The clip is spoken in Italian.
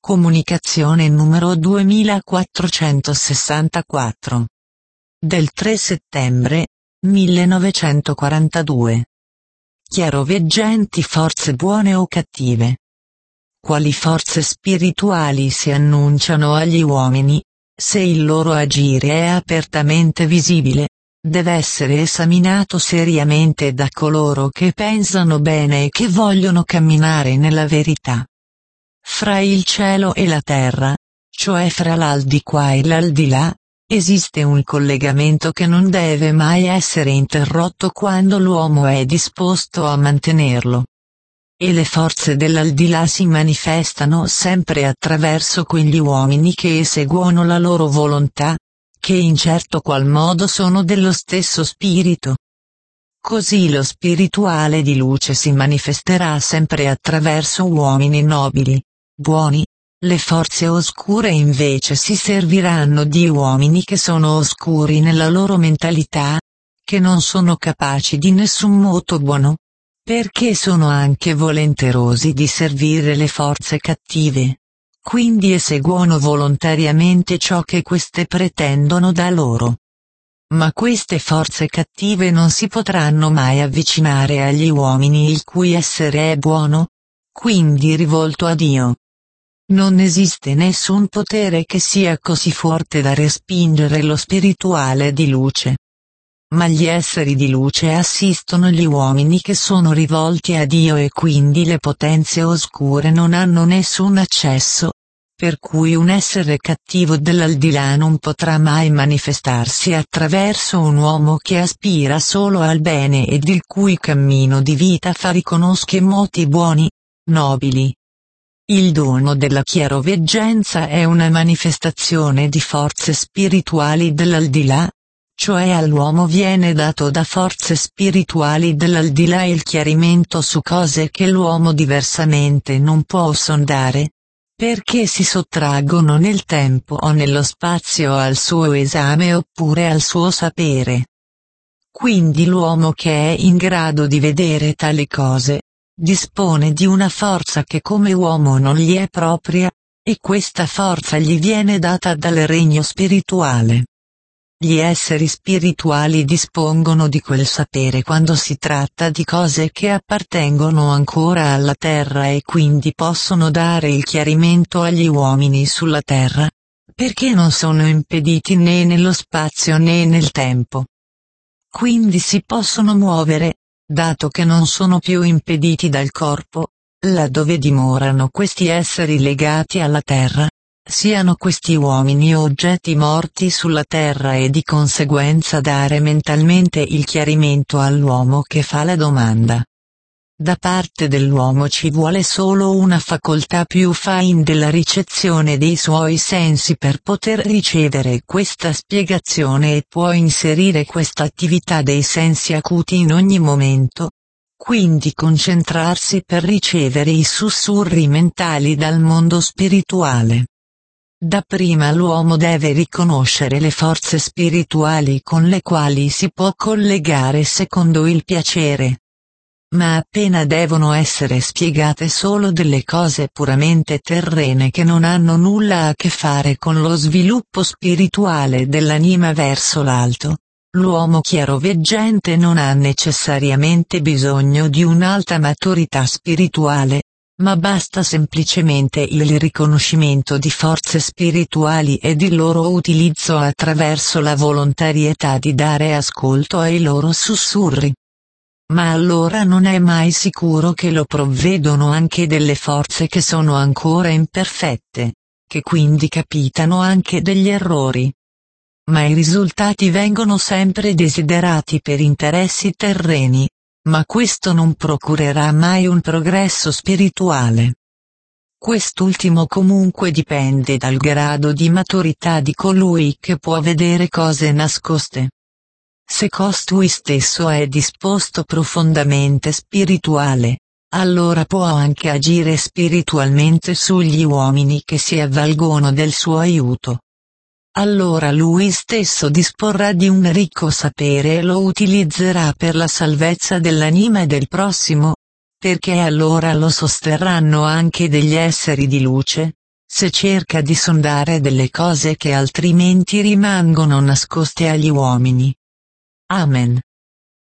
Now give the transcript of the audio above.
Comunicazione numero 2464. Del 3 settembre 1942. Chiaroveggenti forze buone o cattive. Quali forze spirituali si annunciano agli uomini, se il loro agire è apertamente visibile, deve essere esaminato seriamente da coloro che pensano bene e che vogliono camminare nella verità. Fra il cielo e la terra, cioè fra l'aldilà e l'aldilà, esiste un collegamento che non deve mai essere interrotto quando l'uomo è disposto a mantenerlo. E le forze dell'aldilà si manifestano sempre attraverso quegli uomini che eseguono la loro volontà, che in certo qual modo sono dello stesso spirito. Così lo spirituale di luce si manifesterà sempre attraverso uomini nobili, buoni. Le forze oscure invece si serviranno di uomini che sono oscuri nella loro mentalità, che non sono capaci di nessun moto buono, perché sono anche volenterosi di servire le forze cattive. Quindi eseguono volontariamente ciò che queste pretendono da loro. Ma queste forze cattive non si potranno mai avvicinare agli uomini il cui essere è buono, quindi rivolto a Dio. Non esiste nessun potere che sia così forte da respingere lo spirituale di luce. Ma gli esseri di luce assistono gli uomini che sono rivolti a Dio e quindi le potenze oscure non hanno nessun accesso, per cui un essere cattivo dell'aldilà non potrà mai manifestarsi attraverso un uomo che aspira solo al bene ed il cui cammino di vita fa riconoscere moti buoni, nobili. Il dono della chiaroveggenza è una manifestazione di forze spirituali dell'aldilà, cioè all'uomo viene dato da forze spirituali dell'aldilà il chiarimento su cose che l'uomo diversamente non può sondare, perché si sottraggono nel tempo o nello spazio al suo esame oppure al suo sapere. Quindi l'uomo che è in grado di vedere tali cose, dispone di una forza che come uomo non gli è propria, e questa forza gli viene data dal regno spirituale. Gli esseri spirituali dispongono di quel sapere quando si tratta di cose che appartengono ancora alla terra e quindi possono dare il chiarimento agli uomini sulla terra, perché non sono impediti né nello spazio né nel tempo. Quindi si possono muovere, dato che non sono più impediti dal corpo, laddove dimorano questi esseri legati alla terra, siano questi uomini o oggetti morti sulla terra e di conseguenza dare mentalmente il chiarimento all'uomo che fa la domanda. Da parte dell'uomo ci vuole solo una facoltà più fine della ricezione dei suoi sensi per poter ricevere questa spiegazione e può inserire questa attività dei sensi acuti in ogni momento, quindi concentrarsi per ricevere i sussurri mentali dal mondo spirituale. Dapprima l'uomo deve riconoscere le forze spirituali con le quali si può collegare secondo il piacere. Ma appena devono essere spiegate solo delle cose puramente terrene che non hanno nulla a che fare con lo sviluppo spirituale dell'anima verso l'alto, l'uomo chiaroveggente non ha necessariamente bisogno di un'alta maturità spirituale, ma basta semplicemente il riconoscimento di forze spirituali ed il loro utilizzo attraverso la volontarietà di dare ascolto ai loro sussurri. Ma allora non è mai sicuro che lo provvedono anche delle forze che sono ancora imperfette, che quindi capitano anche degli errori. Ma i risultati vengono sempre desiderati per interessi terreni, ma questo non procurerà mai un progresso spirituale. Quest'ultimo comunque dipende dal grado di maturità di colui che può vedere cose nascoste. Se costui stesso è disposto profondamente spirituale, allora può anche agire spiritualmente sugli uomini che si avvalgono del suo aiuto. Allora lui stesso disporrà di un ricco sapere e lo utilizzerà per la salvezza dell'anima e del prossimo, perché allora lo sosterranno anche degli esseri di luce, se cerca di sondare delle cose che altrimenti rimangono nascoste agli uomini. Amen.